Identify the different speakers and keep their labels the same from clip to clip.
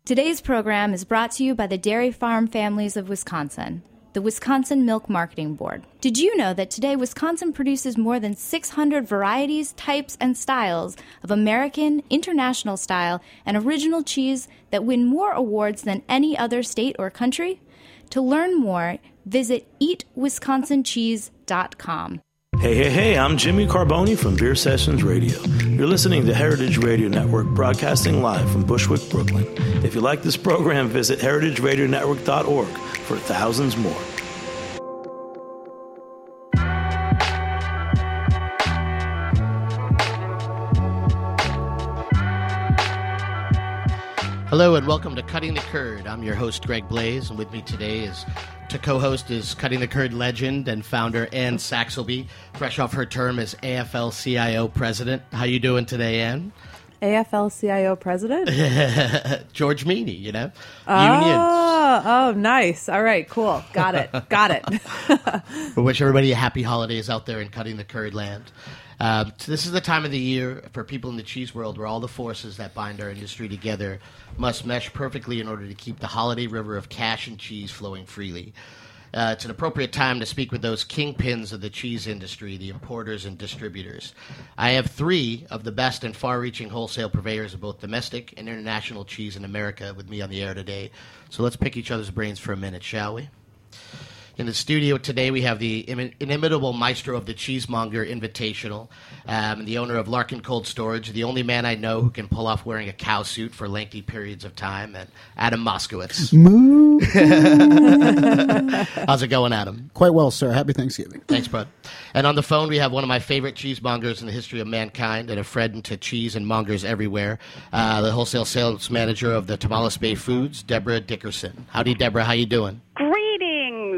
Speaker 1: Today's program is brought to you by the Dairy Farm Families of Wisconsin, the Wisconsin Milk Marketing Board. Did you know that today Wisconsin produces more than 600 varieties, types, and styles of American, international style, and original cheese that win more awards than any other state or country? To learn more, visit eatwisconsincheese.com.
Speaker 2: Hey, I'm Jimmy Carboni from Beer Sessions Radio. You're listening to Heritage Radio Network, broadcasting live from Bushwick, Brooklyn. If you like this program, visit heritageradionetwork.org for thousands more.
Speaker 3: Hello and welcome to Cutting the Curd. I'm your host, Greg Blaze, and with me today to co-host is Cutting the Curd legend and founder Ann Saxelby, fresh off her term as AFL-CIO president. How you doing today, Ann?
Speaker 4: AFL-CIO president?
Speaker 3: George Meany, you know?
Speaker 4: Unions. Oh, nice. All right, cool. Got it.
Speaker 3: We wish everybody a happy holidays out there in Cutting the Curd land. This is the time of the year for people in the cheese world where all the forces that bind our industry together must mesh perfectly in order to keep the holiday river of cash and cheese flowing freely. It's an appropriate time to speak with those kingpins of the cheese industry, the importers and distributors. I have three of the best and far-reaching wholesale purveyors of both domestic and international cheese in America with me on the air today. So let's pick each other's brains for a minute, shall we? In the studio today, we have the inimitable maestro of the Cheesemonger Invitational, the owner of Larkin Cold Storage, the only man I know who can pull off wearing a cow suit for lengthy periods of time, and Adam Moskowitz.
Speaker 5: Moo.
Speaker 3: How's it going, Adam?
Speaker 5: Quite well, sir. Happy Thanksgiving.
Speaker 3: Thanks, bud. And on the phone, we have one of my favorite cheesemongers in the history of mankind and a friend to cheese and mongers everywhere, the wholesale sales manager of the Tomales Bay Foods, Deborah Dickerson. Howdy, Deborah. How you doing?
Speaker 6: Greetings.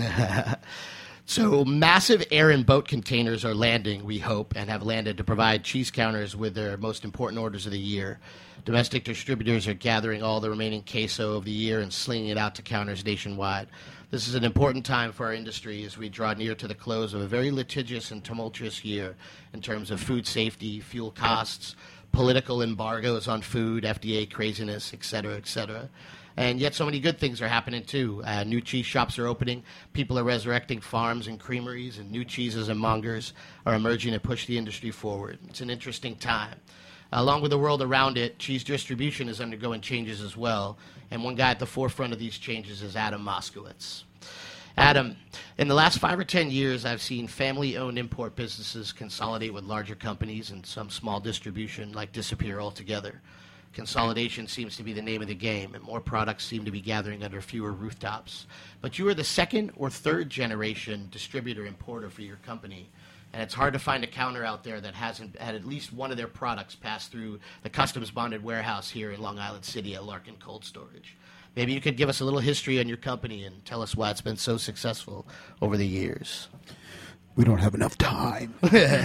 Speaker 3: So massive air and boat containers are landing, we hope, and have landed to provide cheese counters with their most important orders of the year. Domestic distributors are gathering all the remaining queso of the year and slinging it out to counters nationwide. This is an important time for our industry as we draw near to the close of a very litigious and tumultuous year in terms of food safety, fuel costs, political embargoes on food, FDA craziness, et cetera, et cetera. And yet so many good things are happening, too. New cheese shops are opening. People are resurrecting farms and creameries, and new cheeses and mongers are emerging to push the industry forward. It's an interesting time. Along with the world around it, cheese distribution is undergoing changes as well. And one guy at the forefront of these changes is Adam Moskowitz. Adam, in the last 5 or 10 years, I've seen family-owned import businesses consolidate with larger companies, and some small distribution disappear altogether. Consolidation seems to be the name of the game, and more products seem to be gathering under fewer rooftops. But you are the second or third generation distributor importer for your company, and it's hard to find a counter out there that hasn't had at least one of their products pass through the customs bonded warehouse here in Long Island City at Larkin Cold Storage. Maybe you could give us a little history on your company and tell us why it's been so successful over the years.
Speaker 5: We don't have enough time.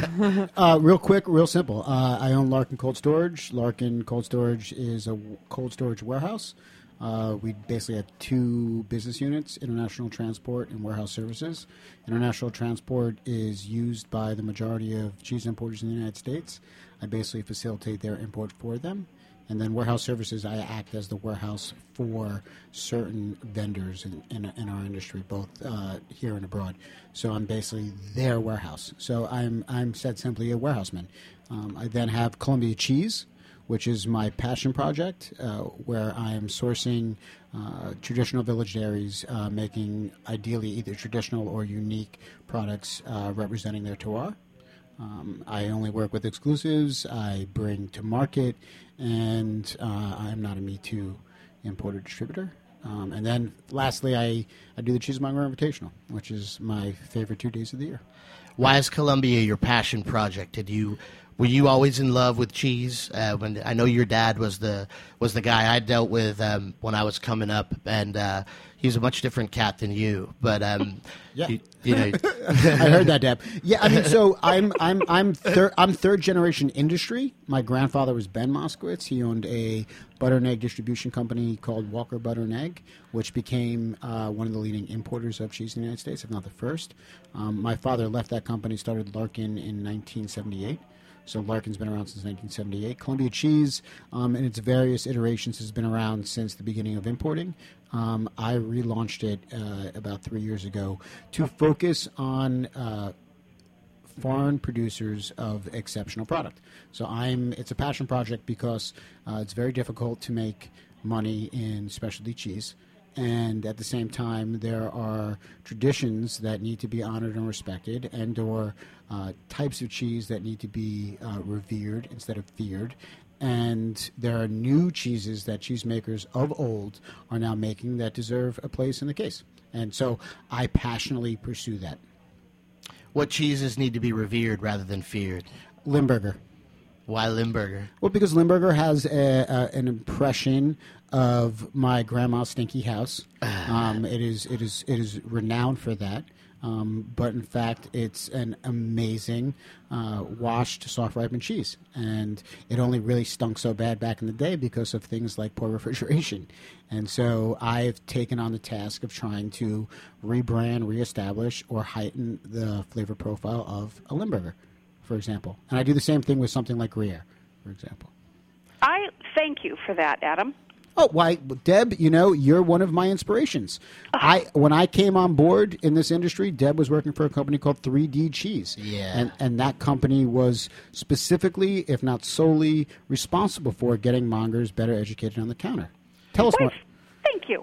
Speaker 5: Real quick, real simple. I own Larkin Cold Storage. Larkin Cold Storage is a cold storage warehouse. We basically have two business units, international transport and warehouse services. International transport is used by the majority of cheese importers in the United States. I basically facilitate their import for them. And then warehouse services, I act as the warehouse for certain vendors in our industry, both here and abroad. So I'm basically their warehouse. So I'm said simply a warehouseman. I then have Columbia Cheese, which is my passion project, where I am sourcing traditional village dairies, making ideally either traditional or unique products representing their terroir. I only work with exclusives. I bring to market, and I'm not a Me Too importer distributor. And then lastly, I do the Cheesemonger Invitational, which is my favorite 2 days of the year.
Speaker 3: Why is Columbia your passion project? Were you always in love with cheese? When I know your dad was the guy I dealt with when I was coming up, and he's a much different cat than you. But
Speaker 5: yeah,
Speaker 3: you know,
Speaker 5: I heard that, Deb. Yeah, I mean, so I'm third generation industry. My grandfather was Ben Moskowitz. He owned a butter and egg distribution company called Walker Butter and Egg, which became one of the leading importers of cheese in the United States, if not the first. My father left that company, started Larkin in 1978. So Larkin's been around since 1978. Columbia Cheese, in its various iterations, has been around since the beginning of importing. I relaunched it about 3 years ago to focus on foreign producers of exceptional product. So it's a passion project because it's very difficult to make money in specialty cheese. And at the same time, there are traditions that need to be honored and respected, and or types of cheese that need to be revered instead of feared. And there are new cheeses that cheesemakers of old are now making that deserve a place in the case. And so I passionately pursue that.
Speaker 3: What cheeses need to be revered rather than feared?
Speaker 5: Limburger.
Speaker 3: Why Limburger?
Speaker 5: Well, because Limburger has an impression of my grandma's stinky house. It is renowned for that. But in fact, it's an amazing washed soft ripened cheese, and it only really stunk so bad back in the day because of things like poor refrigeration. And so I've taken on the task of trying to rebrand, reestablish, or heighten the flavor profile of a Limburger, for example. And I do the same thing with something like Gruyere, for example.
Speaker 6: I thank you for that, Adam.
Speaker 5: Oh, why, Deb, you're one of my inspirations. When I came on board in this industry, Deb was working for a company called 3D Cheese.
Speaker 3: Yeah.
Speaker 5: And that company was specifically, if not solely, responsible for getting mongers better educated on the counter. Tell us more.
Speaker 6: Thank you.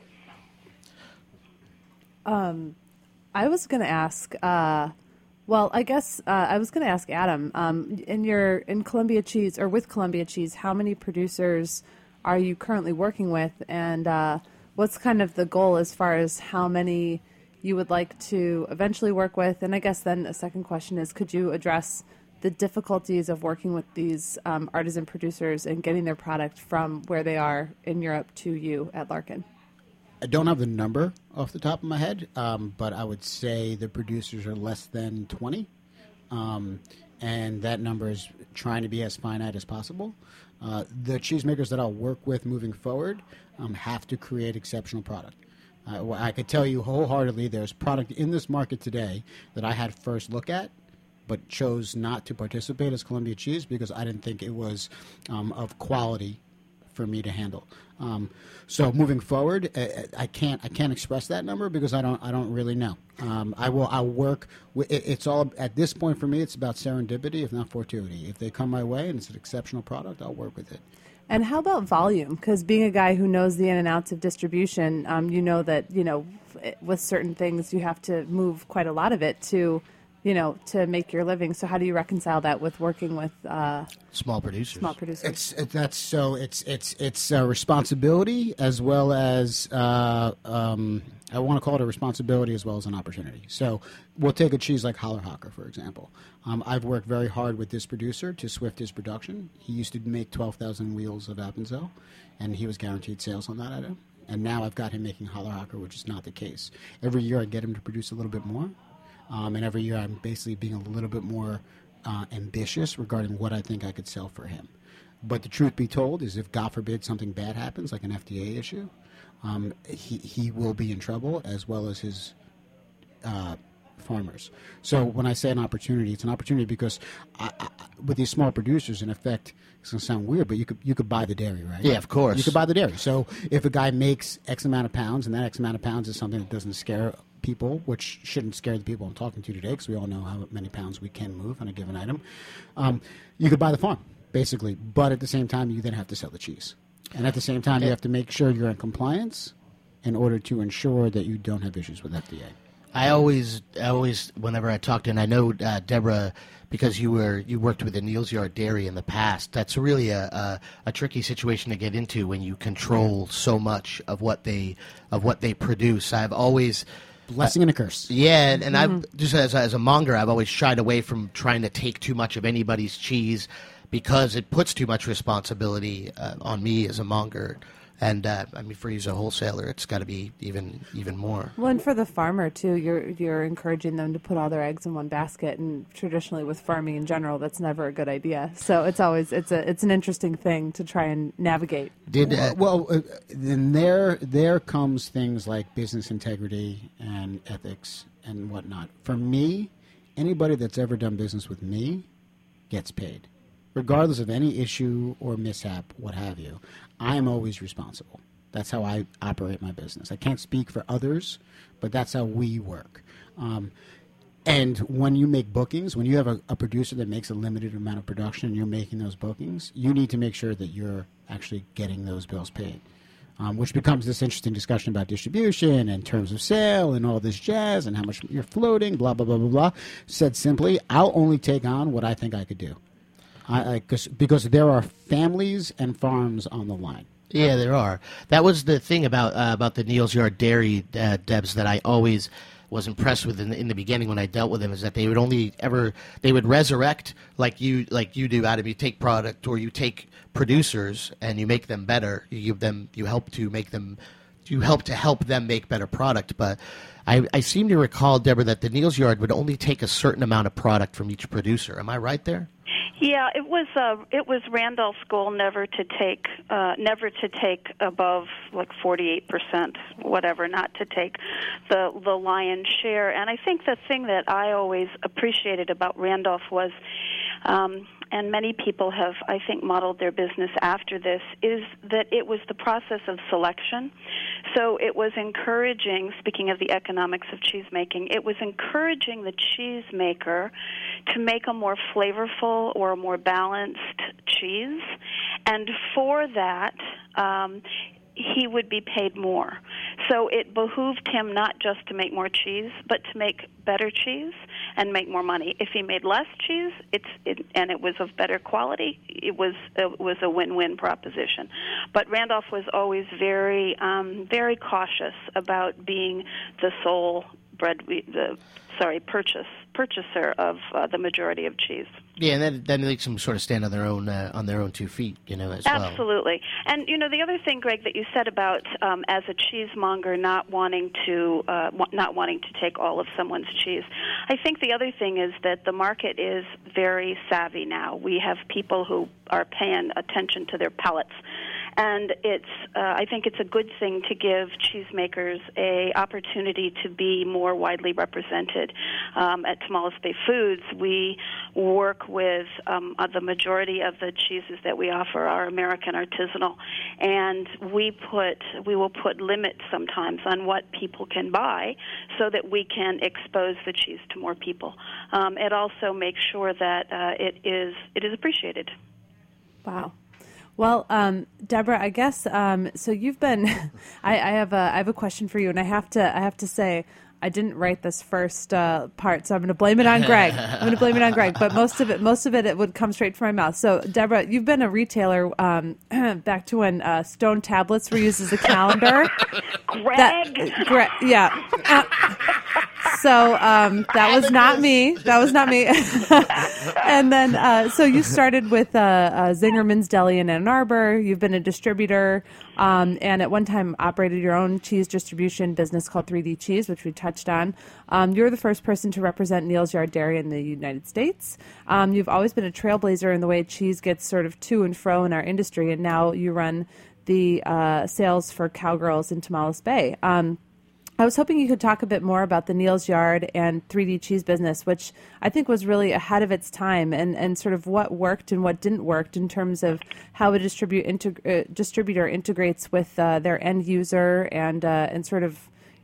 Speaker 4: I was going to ask, I was going to ask Adam, in Columbia Cheese, or with Columbia Cheese, how many producers are you currently working with, and what's kind of the goal as far as how many you would like to eventually work with? And I guess then a second question is, could you address the difficulties of working with these artisan producers and getting their product from where they are in Europe to you at Larkin?
Speaker 5: I don't have the number off the top of my head, but I would say the producers are less than 20, and that number is trying to be as finite as possible. The cheesemakers that I'll work with moving forward have to create exceptional product. I could tell you wholeheartedly there's product in this market today that I had first look at, but chose not to participate as Columbia Cheese because I didn't think it was of quality for me to handle. So moving forward, I can't express that number because I don't really know. I'll work with, it's all at this point for me. It's about serendipity, if not fortuity. If they come my way and it's an exceptional product, I'll work with it.
Speaker 4: And how about volume? Because being a guy who knows the in and outs of distribution, you know that with certain things you have to move quite a lot of it to make your living. So how do you reconcile that with working with
Speaker 3: small producers?
Speaker 5: It's a responsibility as well as I want to call it a responsibility as well as an opportunity. So we'll take a cheese like Hallerhacker, for example. I've worked very hard with this producer to swift his production. He used to make 12,000 wheels of Appenzell, and he was guaranteed sales on that item. And now I've got him making Hallerhacker, which is not the case. Every year I get him to produce a little bit more. And every year I'm basically being a little bit more ambitious regarding what I think I could sell for him. But the truth be told is if, God forbid, something bad happens, like an FDA issue, he will be in trouble as well as his farmers. So when I say an opportunity, it's an opportunity because with these small producers, in effect, it's going to sound weird, but you could buy the dairy, right?
Speaker 3: Yeah, of course.
Speaker 5: You could buy the dairy. So if a guy makes X amount of pounds, and that X amount of pounds is something that doesn't scare people, which shouldn't scare the people I'm talking to today, because we all know how many pounds we can move on a given item, you could buy the farm, basically. But at the same time, you then have to sell the cheese. And at the same time, you have to make sure you're in compliance in order to ensure that you don't have issues with FDA.
Speaker 3: I always, whenever I talk to, and I know Deborah, because you worked with the Neal's Yard Dairy in the past. That's really a tricky situation to get into when you control so much of what they produce. I've always
Speaker 5: blessing and a curse.
Speaker 3: Yeah, and I've just as a monger, I've always shied away from trying to take too much of anybody's cheese because it puts too much responsibility on me as a monger. And for you as a wholesaler, it's got to be even more.
Speaker 4: Well, and for the farmer too, you're encouraging them to put all their eggs in one basket, and traditionally with farming in general, that's never a good idea. So it's an interesting thing to try and navigate.
Speaker 5: Then there comes things like business integrity and ethics and whatnot. For me, anybody that's ever done business with me gets paid. regardless of any issue or mishap, what have you, I am always responsible. That's how I operate my business. I can't speak for others, but that's how we work. And when you make bookings, when you have a producer that makes a limited amount of production and you're making those bookings, you need to make sure that you're actually getting those bills paid, which becomes this interesting discussion about distribution and terms of sale and all this jazz and how much you're floating, blah, blah, blah, blah, blah. Said simply, I'll only take on what I think I could do. Because there are families and farms on the line.
Speaker 3: Yeah, there are. That was the thing about the Neal's Yard Dairy, Debs, that I always was impressed with in the beginning when I dealt with them, is that they would resurrect like you do, Adam. You take product, or you take producers and you make them better. You help to help them make better product. But I seem to recall, Deborah, that the Neal's Yard would only take a certain amount of product from each producer. Am I right there?
Speaker 6: Yeah, it was Randolph's goal never to take above like 48%, whatever, not to take the lion's share. And I think the thing that I always appreciated about Randolph was, and many people have, I think, modeled their business after this, is that it was the process of selection. So it was encouraging, speaking of the economics of cheese making, it was encouraging the cheese maker to make a more flavorful or a more balanced cheese. And for that, he would be paid more. So it behooved him not just to make more cheese, but to make better cheese and make more money. If he made less cheese, and it was of better quality, it was a win-win proposition. But Randolph was always very very cautious about being the sole purchaser of the majority of cheese.
Speaker 3: Yeah, and that makes them sort of stand on their own 2 feet, as well.
Speaker 6: Absolutely. And the other thing, Greg, that you said about as a cheesemonger not wanting to take all of someone's cheese, I think the other thing is that the market is very savvy now. We have people who are paying attention to their palates. And I think it's a good thing to give cheesemakers a opportunity to be more widely represented. At Tomales Bay Foods, we work with the majority of the cheeses that we offer are American artisanal, and we will put limits sometimes on what people can buy so that we can expose the cheese to more people. It also makes sure that it is appreciated.
Speaker 4: Wow. Well, Deborah, I guess so. You've been. I have a question for you, and I have to say I didn't write this first part, so I'm going to blame it on Greg. But most of it would come straight from my mouth. So, Deborah, you've been a retailer back to when stone tablets were used as a calendar.
Speaker 6: Greg.
Speaker 4: Yeah. So that was not me. And then, so you started with Zingerman's Deli in Ann Arbor. You've been a distributor, and at one time operated your own cheese distribution business called 3D Cheese, which we touched on. You're the first person to represent Neal's Yard Dairy in the United States. You've always been a trailblazer in the way cheese gets sort of to and fro in our industry, and now you run the sales for Cowgirls in Tomales Bay. I was hoping you could talk a bit more about the Neal's Yard and 3D Cheese business, which I think was really ahead of its time, and sort of what worked and what didn't work in terms of how a distributor integrates with their end user and sort of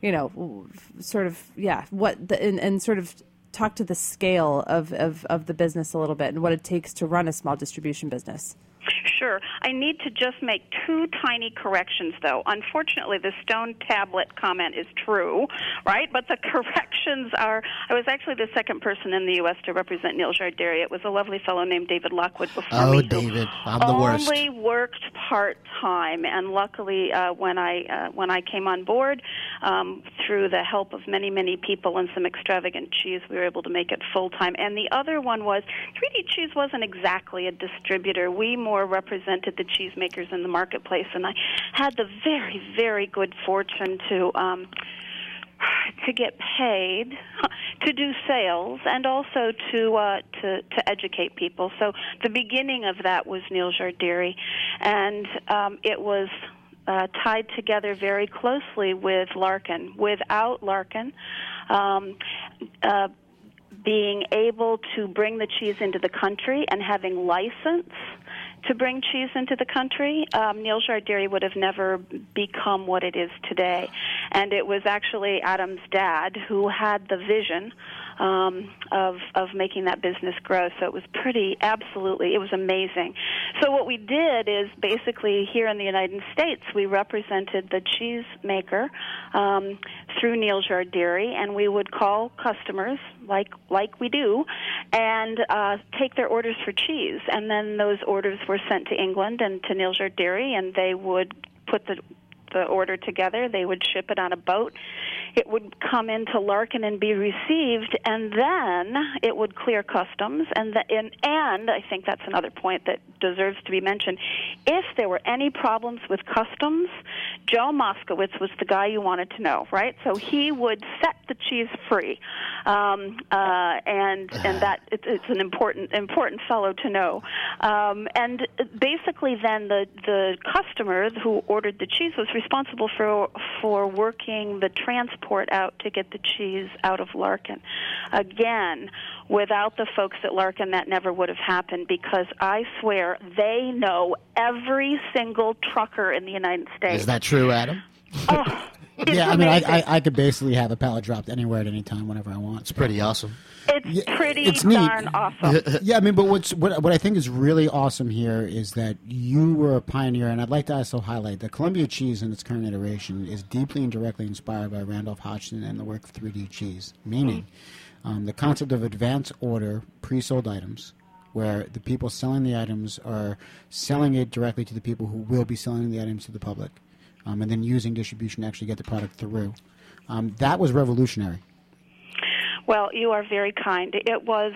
Speaker 4: talk to the scale of the business a little bit and what it takes to run a small distribution business.
Speaker 6: Sure. I need to just make 2 tiny corrections, though. Unfortunately, the stone tablet comment is true, right? But the corrections are, I was actually the second person in the U.S. to represent Neal's Yard Dairy. It was a lovely fellow named David Lockwood before me.
Speaker 3: Oh, David, I'm the worst.
Speaker 6: Only worked part-time, and luckily when I came on board, through the help of many, many people and some extravagant cheese, we were able to make it full-time. And the other one was 3D Cheese wasn't exactly a distributor. We more represented the cheesemakers in the marketplace, and I had the very, very good fortune to get paid to do sales and also to educate people. So the beginning of that was Neal's Yard Dairy, and it was tied together very closely with Larkin. Without Larkin, being able to bring the cheese into the country and having license to bring cheese into the country, Neal's Yard Dairy would have never become what it is today. And it was actually Adam's dad who had the vision of making that business grow. So it was it was amazing. So what we did is basically here in the United States, we represented the cheese maker through Neal's Yard Dairy, and we would call customers like we do and take their orders for cheese. And then those orders were sent to England and to Neal's Yard Dairy, and they would put the order together. They would ship it on a boat. It would come into Larkin and be received, and then it would clear customs. And I think that's another point that deserves to be mentioned. If there were any problems with customs, Joe Moskowitz was the guy you wanted to know, right? So he would set the cheese free, and that it's an important fellow to know. And basically, then the customer who ordered the cheese was responsible for working the transport out to get the cheese out of Larkin. Again, without the folks at Larkin, that never would have happened, because I swear they know every single trucker in the United States.
Speaker 3: Is that true, Adam?
Speaker 6: Oh,
Speaker 5: yeah, I mean, I could basically have a pallet dropped anywhere at any time, whenever I want.
Speaker 3: It's pretty awesome.
Speaker 6: It's darn awesome.
Speaker 5: Yeah, I mean, but what I think is really awesome here is that you were a pioneer, and I'd like to also highlight that Columbia Cheese in its current iteration is deeply and directly inspired by Randolph Hodgson and the work of 3D Cheese, meaning the concept of advance order pre-sold items, where the people selling the items are selling it directly to the people who will be selling the items to the public, and then using distribution to actually get the product through. That was revolutionary.
Speaker 6: Well, you are very kind. It was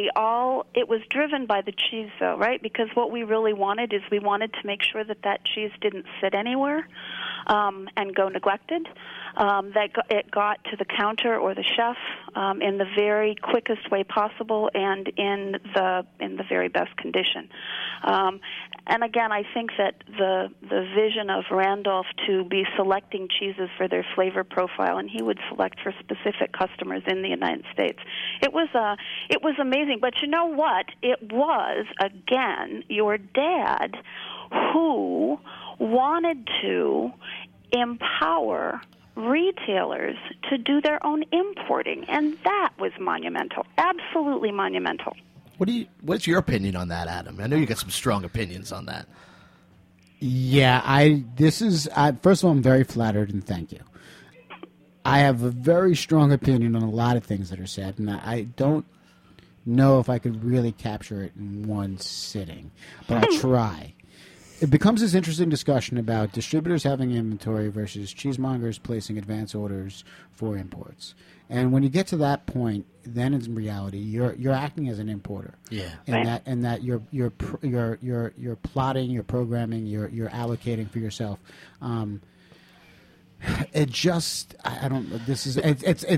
Speaker 6: driven by the cheese, though, right? Because what we really wanted is we wanted to make sure that cheese didn't sit anywhere and go neglected, that it got to the counter or the chef in the very quickest way possible and in the very best condition. And again, I think that the vision of Randolph to be selecting cheeses for their flavor profile, and he would select for specific customers in the United States. It was amazing. But you know what? It was, again, your dad who wanted to empower retailers to do their own importing, and that was monumental, absolutely monumental.
Speaker 3: What's your opinion on that, Adam? I know you got some strong opinions on that.
Speaker 5: Yeah, first of all, I'm very flattered, and thank you. I have a very strong opinion on a lot of things that are said, and I don't know if I could really capture it in one sitting, but I'll try. It becomes this interesting discussion about distributors having inventory versus cheesemongers placing advance orders for imports. And when you get to that point, then in reality, you're acting as an importer.
Speaker 3: Yeah.
Speaker 5: And that you're plotting, you're programming, you're allocating for yourself. It just I don't know. This is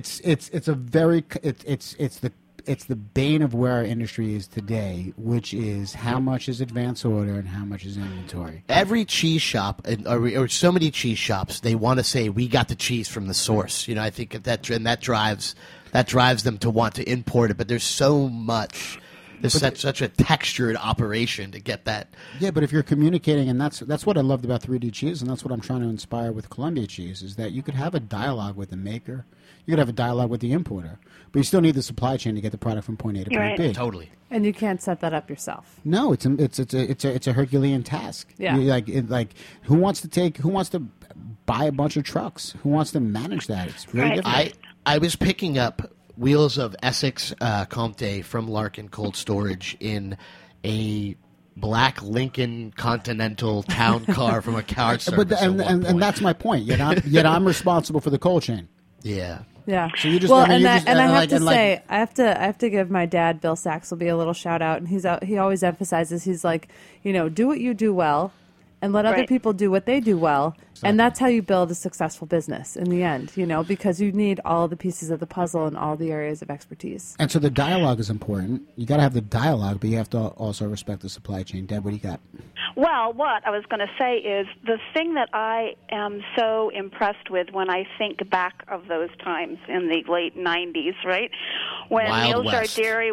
Speaker 5: it's the bane of where our industry is today, which is how much is advance order and how much is inventory.
Speaker 3: Every cheese shop, or so many cheese shops, they want to say we got the cheese from the source. You know, I think that drives them to want to import it. But there's so much. There's such a textured operation to get that.
Speaker 5: Yeah, but if you're communicating, and that's what I loved about 3D Cheese, and that's what I'm trying to inspire with Columbia Cheese, is that you could have a dialogue with the maker, you could have a dialogue with the importer, but you still need the supply chain to get the product from point A to point B.
Speaker 3: Totally.
Speaker 4: And you can't set that up yourself.
Speaker 5: No, it's a Herculean task.
Speaker 4: Yeah.
Speaker 5: Who wants to buy a bunch of trucks? Who wants to manage that? It's really difficult.
Speaker 3: I was picking up Wheels of Essex Comte from Larkin Cold Storage in a black Lincoln Continental town car from a car service.
Speaker 5: And that's my point. Yet I'm responsible for the cold chain.
Speaker 3: Yeah.
Speaker 4: Yeah.
Speaker 5: So you just,
Speaker 4: I have to give my dad, Bill Saxelby, a little shout out, and he always emphasizes, he's like, do what you do well, and let other people do what they do well, And that's how you build a successful business in the end, because you need all the pieces of the puzzle and all the areas of expertise.
Speaker 5: And so the dialogue is important. You got to have the dialogue, but you have to also respect the supply chain. Deb, what do you got?
Speaker 6: Well, what I was going to say is the thing that I am so impressed with when I think back of those times in the late 90s, right, when Neal's Yard Dairy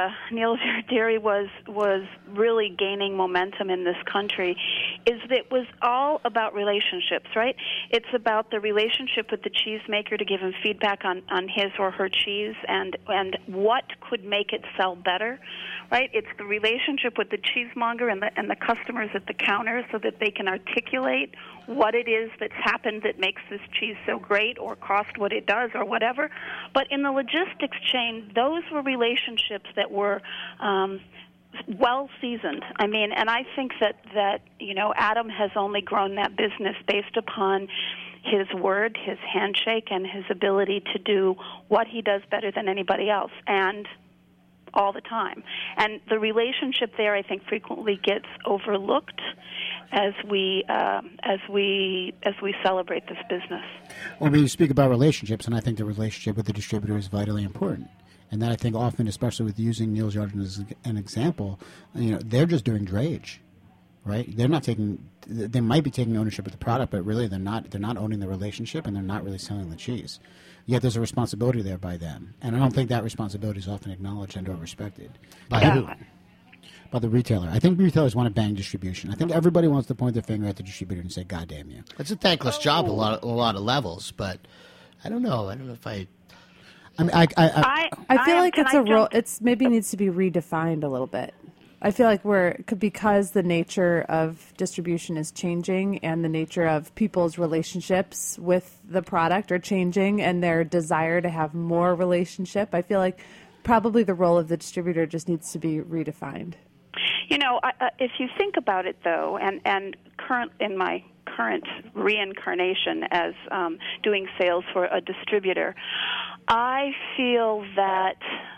Speaker 6: was really gaining momentum in this country, is that it was all about relationships, right? It's about the relationship with the cheesemaker to give him feedback on his or her cheese and what could make it sell better, right? It's the relationship with the cheesemonger and the customers at the counter so that they can articulate what it is that's happened that makes this cheese so great or cost what it does or whatever. But in the logistics chain, those were relationships that were well seasoned. I mean, and I think that Adam has only grown that business based upon his word, his handshake, and his ability to do what he does better than anybody else, and all the time. And the relationship there, I think, frequently gets overlooked as we celebrate this business.
Speaker 5: Well, you speak about relationships, and I think the relationship with the distributor is vitally important. And that I think often, especially with using Neal's Yard as an example, they're just doing drayage, right? They're not they might be taking ownership of the product, but really they're not owning the relationship, and they're not really selling the cheese. Yet there's a responsibility there by them. And I don't think that responsibility is often acknowledged and or respected. By who? By the retailer. I think retailers want to bang distribution. I think everybody wants to point their finger at the distributor and say, God damn you.
Speaker 3: It's a thankless job a lot of levels, but I don't know. I don't know if I
Speaker 4: feel like it's a role. It's maybe needs to be redefined a little bit. I feel like because the nature of distribution is changing and the nature of people's relationships with the product are changing and their desire to have more relationship. I feel like probably the role of the distributor just needs to be redefined.
Speaker 6: If you think about it, though, and in my current reincarnation as doing sales for a distributor, I feel that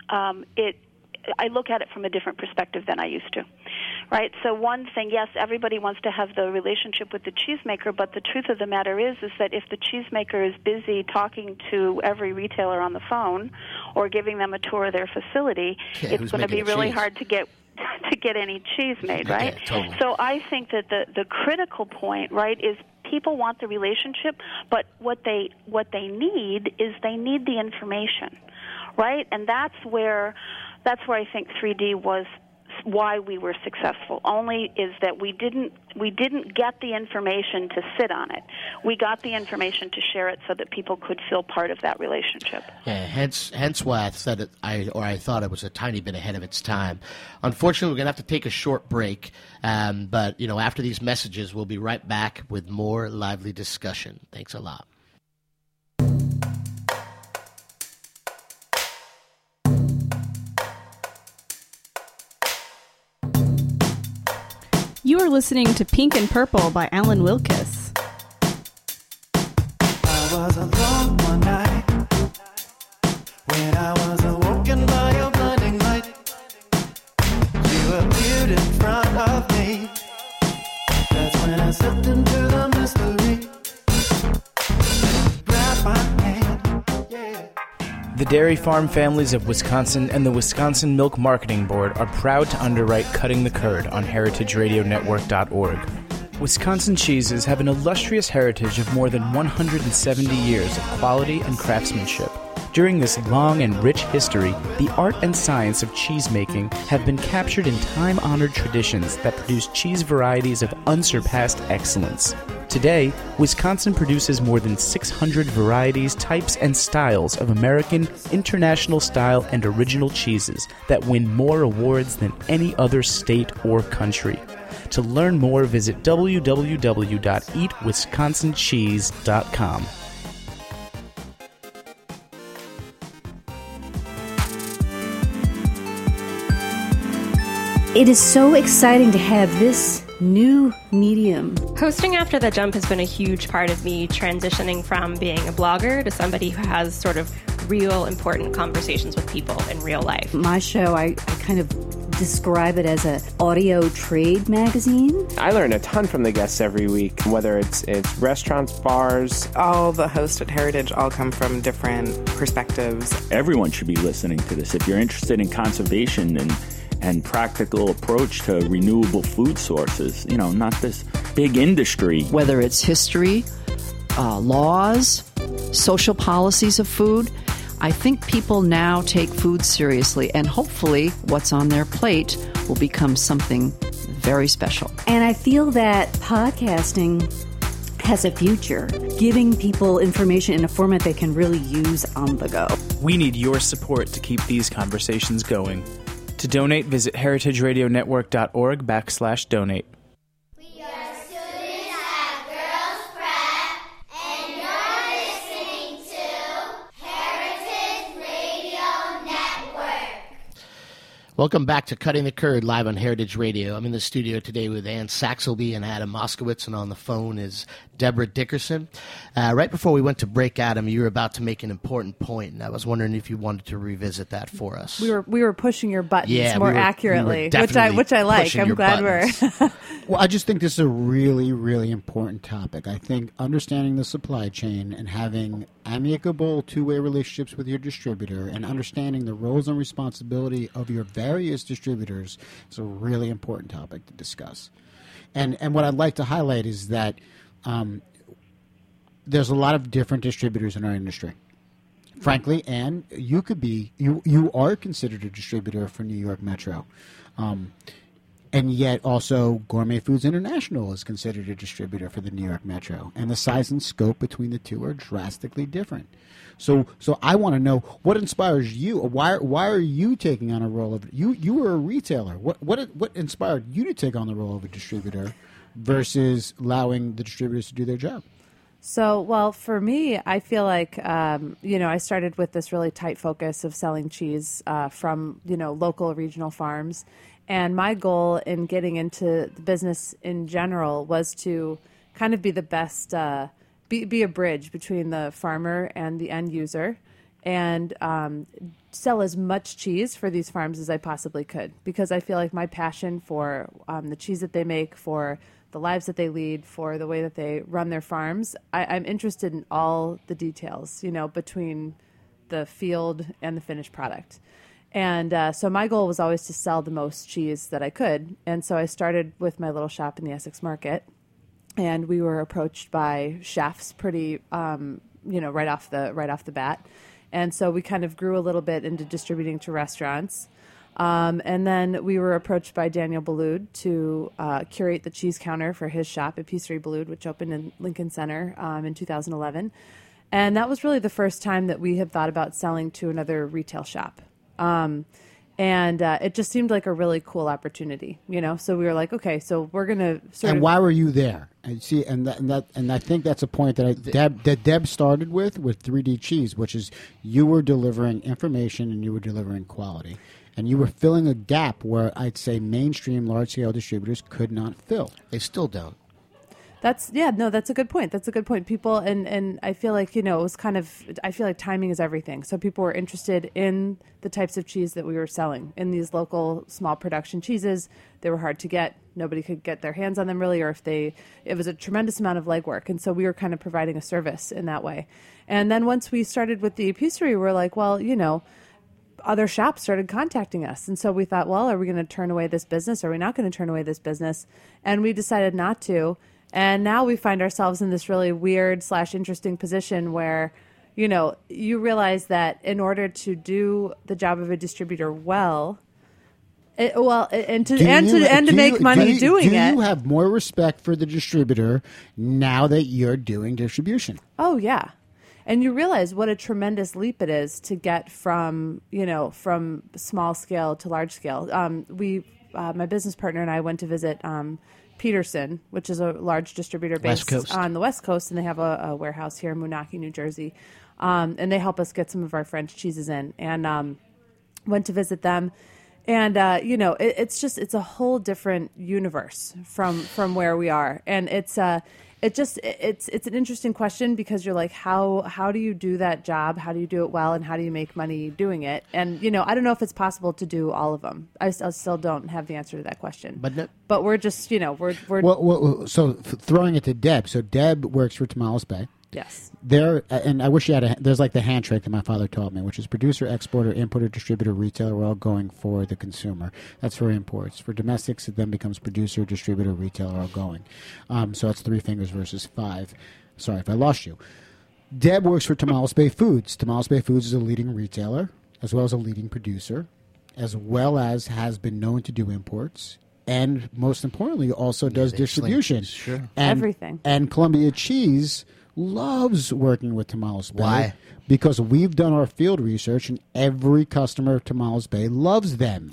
Speaker 6: I look at it from a different perspective than I used to, right? So one thing, yes, everybody wants to have the relationship with the cheesemaker, but the truth of the matter is that if the cheesemaker is busy talking to every retailer on the phone or giving them a tour of their facility, it's going to be really hard to get any cheese made, right?
Speaker 3: Yeah, totally.
Speaker 6: So I think that the critical point, right, is people want the relationship, but what they need is they need the information, right? And that's where I think 3D was why we were successful. Only is that we didn't get the information to sit on it. We got the information to share it so that people could feel part of that relationship.
Speaker 3: Yeah, hence why I said it. I thought it was a tiny bit ahead of its time. Unfortunately, we're going to have to take a short break. But after these messages, we'll be right back with more lively discussion. Thanks a lot.
Speaker 7: You are listening to Pink and Purple by Alan Wilkes.
Speaker 8: I was alone one night when I was awoken by your blinding light. You appeared in front of me. That's when I slipped into the mystery. Grab my hand, yeah.
Speaker 9: The dairy farm families of Wisconsin and the Wisconsin Milk Marketing Board are proud to underwrite Cutting the Curd on heritageradionetwork.org. Wisconsin cheeses have an illustrious heritage of more than 170 years of quality and craftsmanship. During this long and rich history, the art and science of cheesemaking have been captured in time-honored traditions that produce cheese varieties of unsurpassed excellence. Today, Wisconsin produces more than 600 varieties, types, and styles of American, international style, and original cheeses that win more awards than any other state or country. To learn more, visit www.eatwisconsincheese.com.
Speaker 1: It is so exciting to have this
Speaker 10: new medium.
Speaker 11: Hosting After the Jump has been a huge part of me transitioning from being a blogger to somebody who has sort of real important conversations with people in real life.
Speaker 10: My show, I kind of describe it as an audio trade magazine.
Speaker 12: I learn a ton from the guests every week, whether it's restaurants, bars.
Speaker 13: All the hosts at Heritage all come from different perspectives.
Speaker 14: Everyone should be listening to this. If you're interested in conservation and practical approach to renewable food sources, not this big industry.
Speaker 15: Whether it's history, laws, social policies of food, I think people now take food seriously, and hopefully what's on their plate will become something very special.
Speaker 10: And I feel that podcasting has a future, giving people information in a format they can really use on the go.
Speaker 9: We need your support to keep these conversations going. To donate, visit heritageradionetwork.org/donate.
Speaker 3: Welcome back to Cutting the Curd, live on Heritage Radio. I'm in the studio today with Ann Saxelby and Adam Moskowitz, and on the phone is Deborah Dickerson. Right before we went to break, Adam, you were about to make an important point, and I was wondering if you wanted to revisit that for us.
Speaker 4: We were pushing your buttons more accurately,
Speaker 3: we
Speaker 4: which I like. I'm glad
Speaker 3: buttons.
Speaker 4: we're.
Speaker 5: Well, I just think this is a really, really important topic. I think understanding the supply chain and having amicable two-way relationships with your distributor and understanding the roles and responsibility of your various distributors is a really important topic to discuss. And what I'd like to highlight is that there's a lot of different distributors in our industry. Frankly, and you are considered a distributor for New York Metro. And yet also Gourmet Foods International is considered a distributor for the New York Metro. And the size and scope between the two are drastically different. So I want to know what inspires you. Why are you taking on a role of you were a retailer. What inspired you to take on the role of a distributor versus allowing the distributors to do their job?
Speaker 4: So, well, for me, I feel like, I started with this really tight focus of selling cheese from, local regional farms. And my goal in getting into the business in general was to kind of be the best, be a bridge between the farmer and the end user, and sell as much cheese for these farms as I possibly could. Because I feel like my passion for the cheese that they make, for the lives that they lead, for the way that they run their farms, I'm interested in all the details, between the field and the finished product. And so my goal was always to sell the most cheese that I could. And so I started with my little shop in the Essex Market. And we were approached by chefs pretty, right off the bat. And so we kind of grew a little bit into distributing to restaurants. And then we were approached by Daniel Boulud to curate the cheese counter for his shop at Pizzeria Boulud, which opened in Lincoln Center in 2011. And that was really the first time that we had thought about selling to another retail shop. And it just seemed like a really cool opportunity, So we were like, okay, so we're gonna
Speaker 5: And why were you there? And see, and I think that's a point that Deb started with 3D Cheese, which is you were delivering information and you were delivering quality, and you were filling a gap where I'd say mainstream large scale distributors could not fill.
Speaker 3: They still don't.
Speaker 4: That's a good point. That's a good point. People, and I feel like, it was kind of, I feel like timing is everything. So people were interested in the types of cheese that we were selling in these local small production cheeses. They were hard to get. Nobody could get their hands on them really, or it was a tremendous amount of legwork. And so we were kind of providing a service in that way. And then once we started with the epicerie, we were like, well, other shops started contacting us. And so we thought, well, are we going to turn away this business? Are we not going to turn away this business? And we decided not to. And now we find ourselves in this really weird / interesting position where, you realize that in order to do the job of a distributor to make money doing it.
Speaker 5: Do you have more respect for the distributor now that you're doing distribution?
Speaker 4: Oh, yeah. And you realize what a tremendous leap it is to get from small scale to large scale. My business partner and I went to visit Peterson, which is a large distributor based on the West Coast, and they have a warehouse here in Moonachie, New Jersey. And they help us get some of our French cheeses in. And went to visit them. And it's a whole different universe from where we are, and it's an interesting question because you're like, how do you do that job? How do you do it well, and how do you make money doing it? And I don't know if it's possible to do all of them. I still don't have the answer to that question. But we're just we're
Speaker 5: so throwing it to Deb. So Deb works for Tamales Bay.
Speaker 4: Yes.
Speaker 5: There, and I wish you had there's like the hand trick that my father taught me, which is producer, exporter, importer, distributor, retailer. We're all going for the consumer. That's for imports. For domestics, it then becomes producer, distributor, retailer, all going. So that's 3 fingers versus 5. Sorry if I lost you. Deb works for Tamales Bay Foods. Tamales Bay Foods is a leading retailer, as well as a leading producer, as well as has been known to do imports. And most importantly, also does distribution.
Speaker 3: Sure.
Speaker 5: And,
Speaker 4: everything.
Speaker 5: And Columbia Cheese loves working with Tamales Bay.
Speaker 3: Why?
Speaker 5: Because we've done our field research, and every customer of Tamales Bay loves them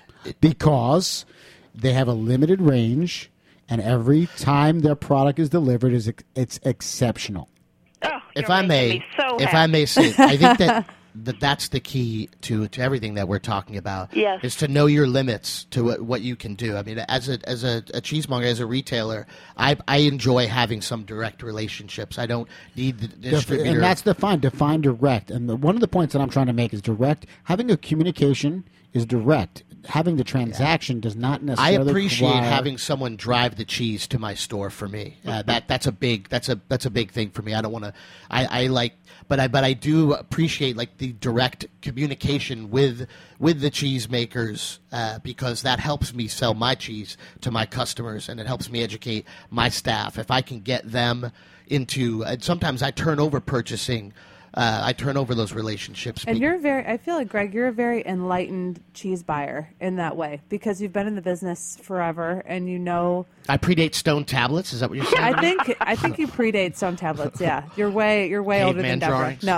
Speaker 5: because they have a limited range, and every time their product is delivered, it's exceptional.
Speaker 3: If I may say, I think that's the key to everything that we're talking about.
Speaker 6: Yes.
Speaker 3: Is to know your limits to what you can do. I mean, as a cheesemonger, as a retailer, I enjoy having some direct relationships. I don't need the distributor.
Speaker 5: And that's define direct. And one of the points that I'm trying to make is direct. Having a communication is direct. Having the transaction does not necessarily.
Speaker 3: I appreciate having someone drive the cheese to my store for me. That's a big thing for me. I don't want to. I like, but I do appreciate like the direct communication with the cheesemakers because that helps me sell my cheese to my customers, and it helps me educate my staff. If I can get them into, sometimes I turn over purchasing. I turn over those relationships.
Speaker 4: And I feel like, Greg, you're a very enlightened cheese buyer in that way because you've been in the business forever and
Speaker 3: I predate Stone Tablets. Is that what you're saying?
Speaker 4: I think you predate Stone Tablets. Yeah, you're way older than Deborah.
Speaker 3: Drawings.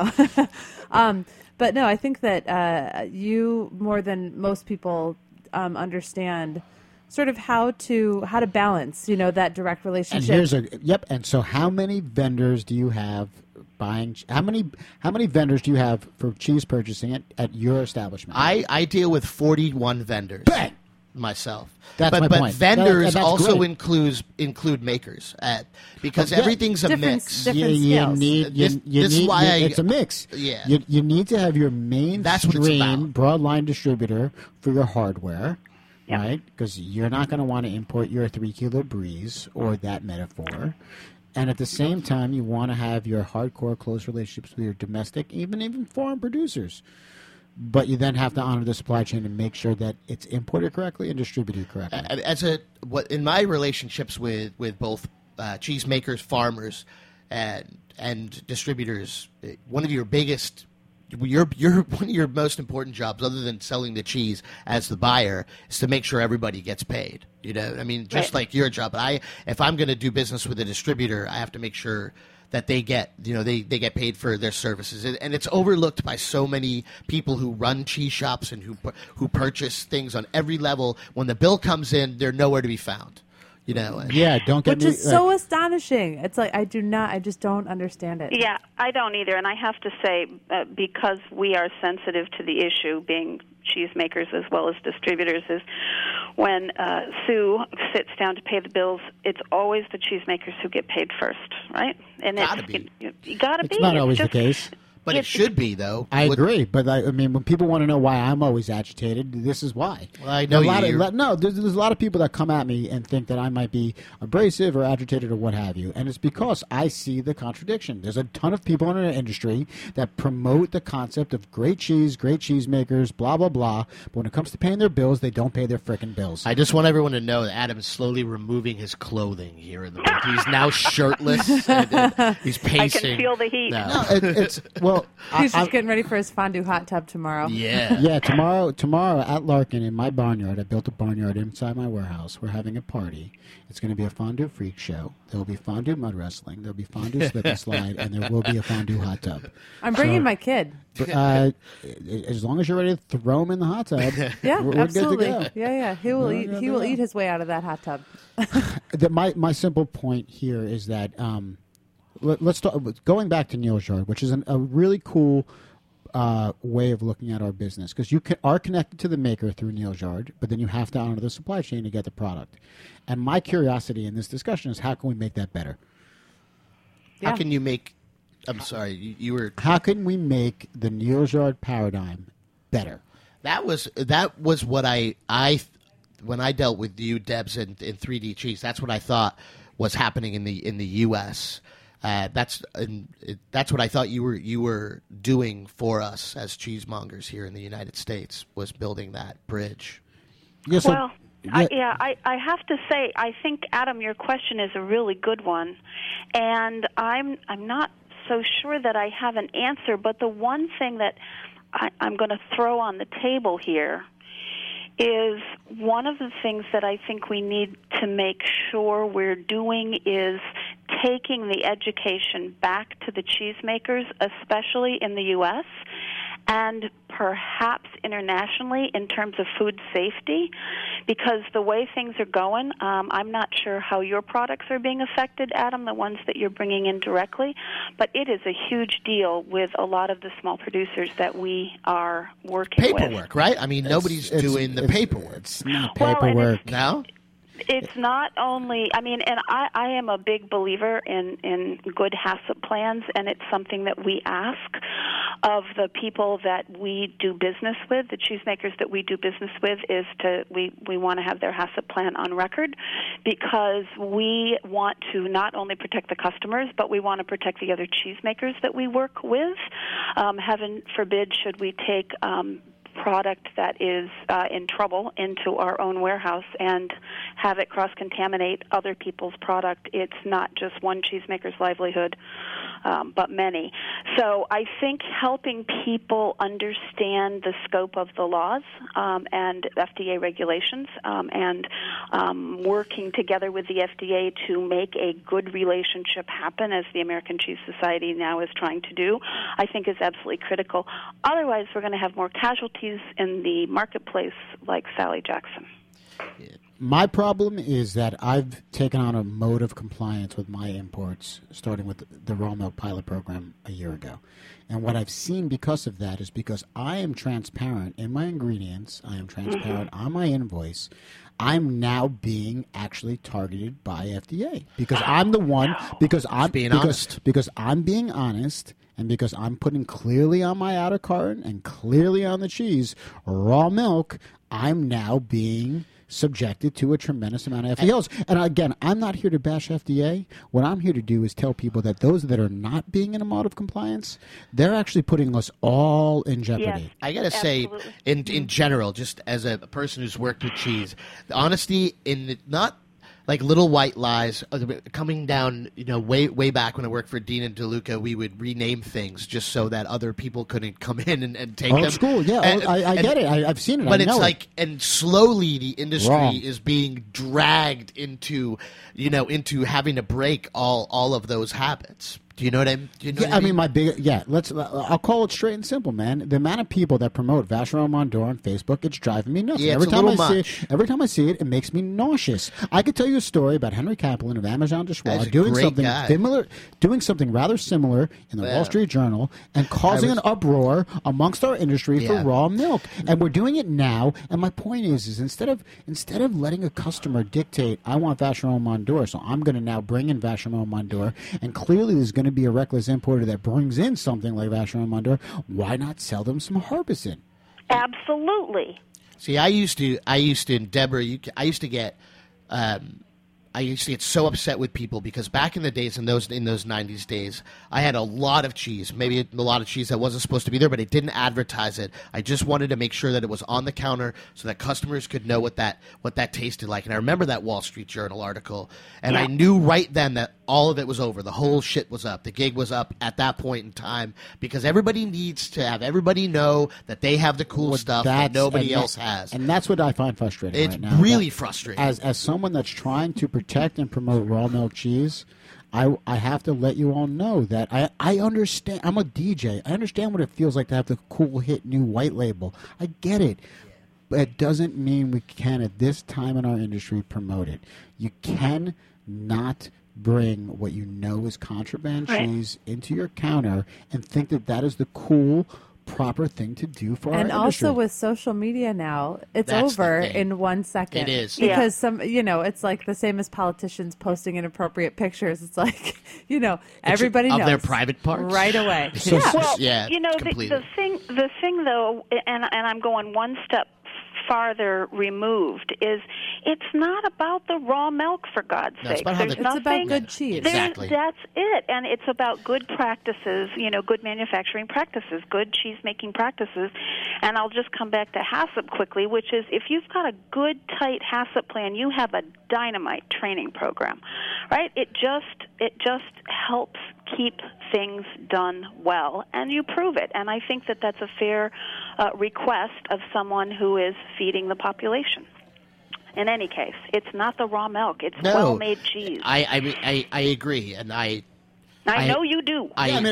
Speaker 4: No, but no, I think that you more than most people understand sort of how to balance that direct relationship.
Speaker 5: And and so how many vendors do you have? How many vendors do you have for cheese purchasing at your establishment?
Speaker 3: I deal with 41 vendors.
Speaker 5: Bang!
Speaker 3: Myself.
Speaker 5: That's my point.
Speaker 3: But vendors
Speaker 5: that's
Speaker 3: also
Speaker 5: great.
Speaker 3: include makers because everything's a mix.
Speaker 5: It's a mix.
Speaker 3: Yeah.
Speaker 5: You need to have your mainstream broadline distributor for your hardware. Yep. Right? Because you're not going to want to import your 3-kilo Breeze or that metaphor. And at the same time, you want to have your hardcore close relationships with your domestic, even foreign producers. But you then have to honor the supply chain and make sure that it's imported correctly and distributed correctly.
Speaker 3: In my relationships with both cheesemakers, farmers, and distributors, one of your biggest, one of your most important jobs, other than selling the cheese as the buyer, is to make sure everybody gets paid. I mean, just like your job. But if I'm going to do business with a distributor, I have to make sure that they get, they get paid for their services. And it's overlooked by so many people who run cheese shops and who purchase things on every level. When the bill comes in, they're nowhere to be found.
Speaker 5: Yeah, don't get
Speaker 4: Which is so astonishing. It's like I just don't understand it.
Speaker 6: Yeah, I don't either. And I have to say, because we are sensitive to the issue, being cheesemakers as well as distributors, is when Sue sits down to pay the bills, it's always the cheesemakers who get paid first, right? And
Speaker 3: you
Speaker 6: gotta be.
Speaker 5: It's not always the case.
Speaker 3: But it should be, though.
Speaker 5: I agree. But I mean, when people want to know why I'm always agitated, this is why.
Speaker 3: Well, I know
Speaker 5: there's a lot of people that come at me and think that I might be abrasive or agitated or what have you. And it's because I see the contradiction. There's a ton of people in our industry that promote the concept of great cheese, great cheesemakers, blah, blah, blah. But when it comes to paying their bills, they don't pay their frickin' bills.
Speaker 3: I just want everyone to know that Adam is slowly removing his clothing here in the booth. He's now shirtless. and he's pacing.
Speaker 6: I can feel the heat.
Speaker 5: No,
Speaker 4: he's just getting ready for his fondue hot tub tomorrow.
Speaker 5: Yeah. Tomorrow at Larkin in my barnyard, I built a barnyard inside my warehouse. We're having a party. It's going to be a fondue freak show. There will be fondue mud wrestling. There will be fondue slip and slide, and there will be a fondue hot tub.
Speaker 4: I'm bringing my kid.
Speaker 5: As long as you're ready to throw him in the hot tub,
Speaker 4: yeah,
Speaker 5: we're
Speaker 4: absolutely.
Speaker 5: good to go.
Speaker 4: Yeah. He will eat his way out of that hot tub.
Speaker 5: My simple point here is that. Let's talk. Going back to Neal's Yard, which is a really cool way of looking at our business, because you are connected to the maker through Nealsjard, but then you have to honor the supply chain to get the product. And my curiosity in this discussion is, how can we make that better?
Speaker 3: How can you make? I'm sorry, you were.
Speaker 5: How can we make the Nealsjard paradigm better?
Speaker 3: That was what I when I dealt with you, Debs, in 3D Cheese. That's what I thought was happening in the U.S. That's what I thought you were doing for us as cheesemongers here in the United States, was building that bridge.
Speaker 5: Yes.
Speaker 6: Well, I have to say, I think, Adam, your question is a really good one, and I'm not so sure that I have an answer. But the one thing that I'm going to throw on the table here is one of the things that I think we need to make sure we're doing is taking the education back to the cheesemakers, especially in the U.S., and perhaps internationally in terms of food safety, because the way things are going, I'm not sure how your products are being affected, Adam, the ones that you're bringing in directly, but it is a huge deal with a lot of the small producers that we are working with.
Speaker 3: Paperwork, right? I mean, nobody's doing the paperwork.
Speaker 5: It's not paperwork.
Speaker 3: No?
Speaker 6: It's not only, I mean, and I am a big believer in good HACCP plans, and it's something that we ask of the people that we do business with, the cheesemakers that we do business with, is we want to have their HACCP plan on record, because we want to not only protect the customers, but we want to protect the other cheesemakers that we work with. Heaven forbid should we take product that is in trouble into our own warehouse and have it cross-contaminate other people's product. It's not just one cheesemaker's livelihood, but many. So I think helping people understand the scope of the laws and FDA regulations and working together with the FDA to make a good relationship happen, as the American Cheese Society now is trying to do, I think is absolutely critical. Otherwise, we're going to have more casualties in the marketplace like Sally Jackson.
Speaker 5: My problem is that I've taken on a mode of compliance with my imports, starting with the raw milk pilot program a year ago. And what I've seen because of that is, because I am transparent in my ingredients, I am transparent on my invoice, I'm now being actually targeted by FDA, because I'm the one, because I'm being honest, and because I'm putting clearly on my outer carton and clearly on the cheese raw milk, I'm now being subjected to a tremendous amount of FDLs. And again, I'm not here to bash FDA. What I'm here to do is tell people that those that are not being in a mode of compliance, they're actually putting us all in jeopardy.
Speaker 3: Yes, I got to say, in general, just as a person who's worked with cheese, the honesty in not like little white lies coming down, way back when I worked for Dean and DeLuca, we would rename things just so that other people couldn't come in and take them.
Speaker 5: Old school, yeah. I get it. I've seen it.
Speaker 3: But
Speaker 5: I know
Speaker 3: it's like, and slowly the industry
Speaker 5: Wrong.
Speaker 3: is being dragged into having to break all of those habits. Do you know what I mean?
Speaker 5: I mean, I'll call it straight and simple, man. The amount of people that promote Vacheron Mondor on Facebook, it's driving me nuts.
Speaker 3: Yeah,
Speaker 5: every
Speaker 3: it's a little
Speaker 5: much. Every time I see it, it makes me nauseous. I could tell you a story about Henry Kaplan of Amazon Deschois doing something similar, rather similar in the Wall Street Journal, and causing an uproar amongst our industry for raw milk. And we're doing it now. And my point is instead of letting a customer dictate, I want Vacheron Mondor, so I'm going to now bring in Vacheron Mondor, and clearly there's going to be a reckless importer that brings in something like Vacheron Mondor, why not sell them some Harbison?
Speaker 6: Absolutely.
Speaker 3: See, I used to, Deborah, I used to get so upset with people because back in the days, in those 90s days, I had a lot of cheese, maybe a lot of cheese that wasn't supposed to be there, but it didn't advertise it. I just wanted to make sure that it was on the counter so that customers could know what that tasted like. And I remember that Wall Street Journal article, and I knew right then that all of it was over. The whole shit was up. The gig was up at that point in time, because everybody needs to have everybody know that they have the cool stuff that nobody else has.
Speaker 5: And that's what I find frustrating
Speaker 3: right
Speaker 5: now.
Speaker 3: It's really frustrating.
Speaker 5: As someone that's trying to protect and promote raw milk cheese, I have to let you all know that I understand. I'm a DJ. I understand what it feels like to have the cool hit new white label. I get it. But it doesn't mean we can, at this time in our industry, promote it. You can not bring what you know is contraband cheese into your counter and think that is the cool proper thing to do for
Speaker 4: and
Speaker 5: our industry.
Speaker 4: also with social media now, it's
Speaker 5: That's the
Speaker 4: over
Speaker 5: thing.
Speaker 4: in 1 second.
Speaker 3: It is.
Speaker 4: Because it's like the same as politicians posting inappropriate pictures. It's like, everybody
Speaker 3: of
Speaker 4: knows.
Speaker 3: their private parts
Speaker 4: right away.
Speaker 6: Well,
Speaker 3: yeah,
Speaker 6: the thing though, and I'm going one step farther removed, is it's not about the raw milk, for God's
Speaker 3: No, it's
Speaker 6: sake.
Speaker 3: about how
Speaker 6: There's
Speaker 3: the-
Speaker 4: It's about
Speaker 6: nothing,
Speaker 4: good cheese.
Speaker 3: Exactly.
Speaker 6: That's it. And it's about good practices, good manufacturing practices, good cheese-making practices. And I'll just come back to HACCP quickly, which is if you've got a good, tight HACCP plan, you have a dynamite training program, right? It just helps keep things done well, and you prove it. And I think that that's a fair request of someone who is feeding the population. In any case, it's not the raw milk; it's
Speaker 3: No.
Speaker 6: well-made cheese.
Speaker 3: I agree, and I
Speaker 6: know you do.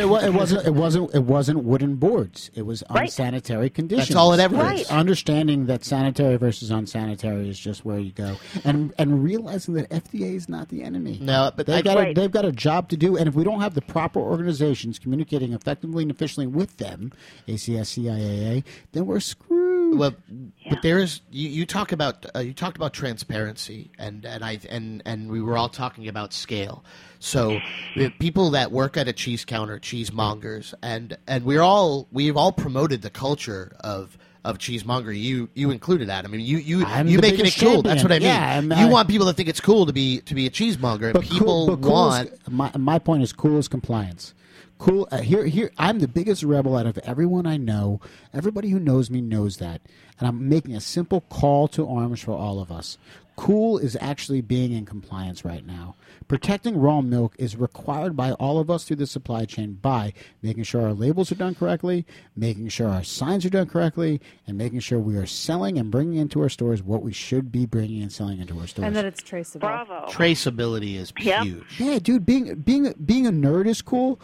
Speaker 5: It wasn't wooden boards. It was
Speaker 6: Right.
Speaker 5: unsanitary conditions.
Speaker 3: That's all it ever
Speaker 6: Right.
Speaker 3: is.
Speaker 5: Understanding that sanitary versus unsanitary is just where you go, and realizing that FDA is not the enemy.
Speaker 3: No, but
Speaker 5: they've got a job to do, and if we don't have the proper organizations communicating effectively and efficiently with them, ACS, CIAA, then we're screwed.
Speaker 3: Well, but there is you talked about transparency, and we were all talking about scale. So we have people that work at a cheese counter, cheesemongers, and we've all promoted the culture of cheesemongery. You included that. I mean, you making it cool. That's what I mean.
Speaker 5: Yeah,
Speaker 3: you want people to think it's cool to be a cheesemonger, and people want.
Speaker 5: My point is, cool is compliance. Cool. Here. I'm the biggest rebel out of everyone I know. Everybody who knows me knows that, and I'm making a simple call to arms for all of us. Cool is actually being in compliance right now. Protecting raw milk is required by all of us through the supply chain by making sure our labels are done correctly, making sure our signs are done correctly, and making sure we are selling and bringing into our stores what we should be bringing and selling into our stores.
Speaker 4: And that it's traceable.
Speaker 6: Bravo.
Speaker 3: Traceability is huge.
Speaker 5: Yeah, dude, being a nerd is cool.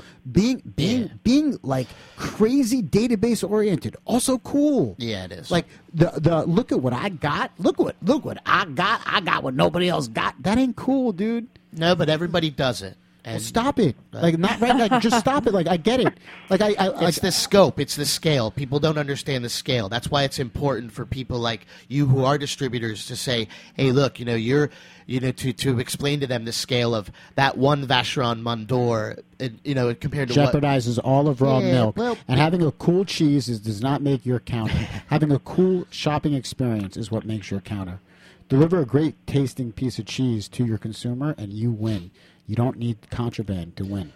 Speaker 5: Being like crazy database oriented, also cool.
Speaker 3: Yeah, it is.
Speaker 5: Like the look at what I got. Look what I got. I got what nobody else got. That ain't cool, dude.
Speaker 3: No, but everybody does it.
Speaker 5: Well, stop it. Like not right. Like just stop it. Like I get it. Like
Speaker 3: it's the scope. It's the scale. People don't understand the scale. That's why it's important for people like you who are distributors to say, "Hey, look, to explain to them the scale of that one Vacheron Mondor, compared to
Speaker 5: jeopardizes all of raw milk.
Speaker 3: well,
Speaker 5: and having a cool cheese does not make your counter. Having a cool shopping experience is what makes your counter. Deliver a great tasting piece of cheese to your consumer, and you win. You don't need contraband to win.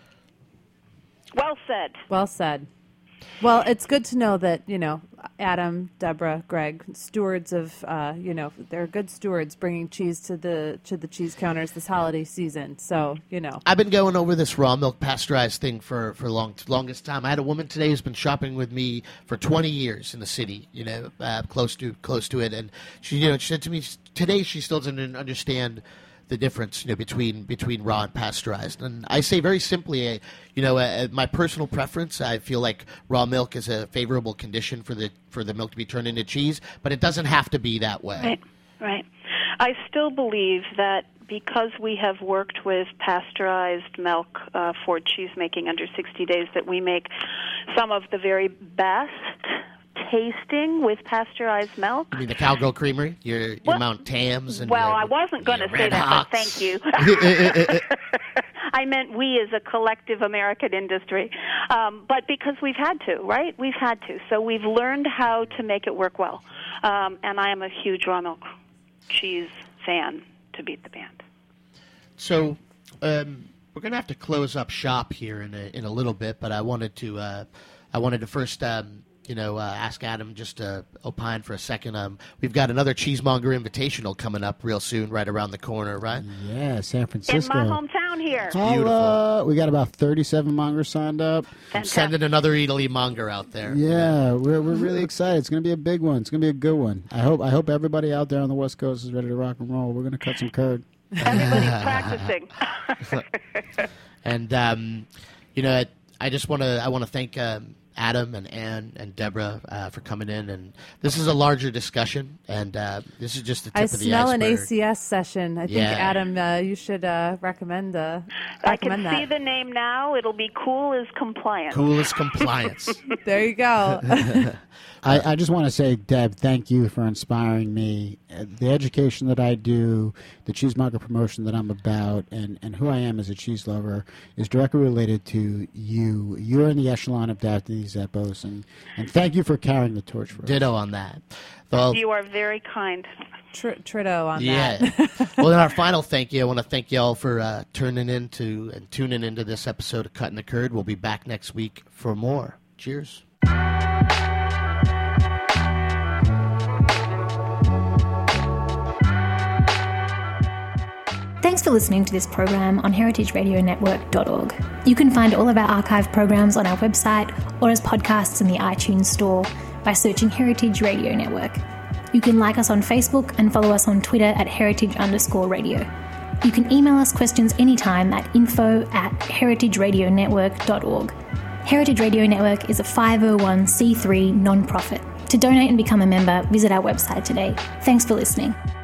Speaker 6: Well said.
Speaker 4: Well said. Well, it's good to know that, Adam, Deborah, Greg, stewards of, they're good stewards bringing cheese to the cheese counters this holiday season. So,
Speaker 3: I've been going over this raw milk pasteurized thing for longest time. I had a woman today who's been shopping with me for 20 years in the city, close to it, and she said to me today she still doesn't understand the difference, between raw and pasteurized. And I say very simply, my personal preference, I feel like raw milk is a favorable condition for the milk to be turned into cheese, but it doesn't have to be that way.
Speaker 6: Right. I still believe that because we have worked with pasteurized milk for cheese making under 60 days, that we make some of the very best tasting with pasteurized milk.
Speaker 3: I mean, the Cowgirl Creamery, your Mount Tams, and
Speaker 6: I wasn't going to say
Speaker 3: Red
Speaker 6: that,
Speaker 3: Hawks.
Speaker 6: but thank you. I meant we as a collective American industry. But because we've had to, right? We've had to. So we've learned how to make it work well. And I am a huge raw milk cheese fan to beat the band.
Speaker 3: So we're going to have to close up shop here in a little bit, but I wanted to first ask Adam just to opine for a second. We've got another Cheesemonger Invitational coming up real soon, right around the corner, right?
Speaker 5: Yeah, San Francisco.
Speaker 6: In my hometown here.
Speaker 5: Beautiful. We got about 37 mongers signed up.
Speaker 3: I'm sending another Italy monger out there.
Speaker 5: Yeah, we're really excited. It's going to be a big one. It's going to be a good one. I hope everybody out there on the West Coast is ready to rock and roll. We're going to cut some curd.
Speaker 6: Everybody's practicing.
Speaker 3: And I just want to thank Adam and Ann and Deborah for coming in. And this is a larger discussion, and this is just the tip of the iceberg.
Speaker 4: I smell an ACS session. I think, Adam, you should recommend
Speaker 6: I can
Speaker 4: that.
Speaker 6: see the name now. It'll be Cool as Compliance.
Speaker 3: Cool as Compliance.
Speaker 4: There you go.
Speaker 5: I just want to say, Deb, thank you for inspiring me. The education that I do, the cheesemonger promotion that I'm about, and who I am as a cheese lover is directly related to you. You're in the echelon of Daphne Zeppos, and thank you for carrying the torch for us.
Speaker 3: Ditto on that. Well,
Speaker 6: you are very kind.
Speaker 4: Trito on
Speaker 3: that. Well, in our final thank you, I want to thank you all for tuning into this episode of Cutting the Curd. We'll be back next week for more. Cheers.
Speaker 1: Thanks for listening to this program on heritageradionetwork.org. You can find all of our archive programs on our website or as podcasts in the iTunes store by searching Heritage Radio Network. You can like us on Facebook and follow us on Twitter at @heritage_radio. You can email us questions anytime at info@heritageradionetwork.org. Heritage Radio Network is a 501c3 non-profit. To donate and become a member, visit our website today. Thanks for listening.